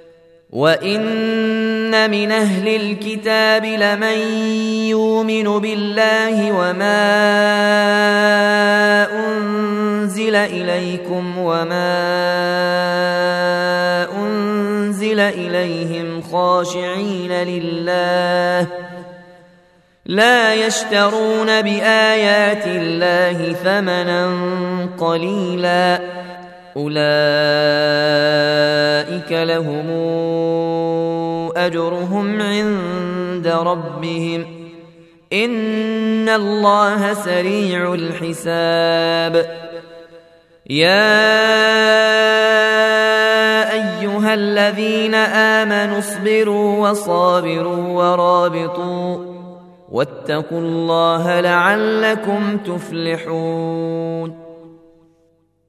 وإن من أهل الكتاب لمن يؤمن بالله وما أنزل إليكم وما أنزل إليهم خاشعين لله لا يشترون بآيات الله ثمنا قليلا أولئك لهم أجرهم عند ربهم إن الله سريع الحساب يا أيها الذين آمنوا اصبروا وصابروا ورابطوا واتقوا الله لعلكم تفلحون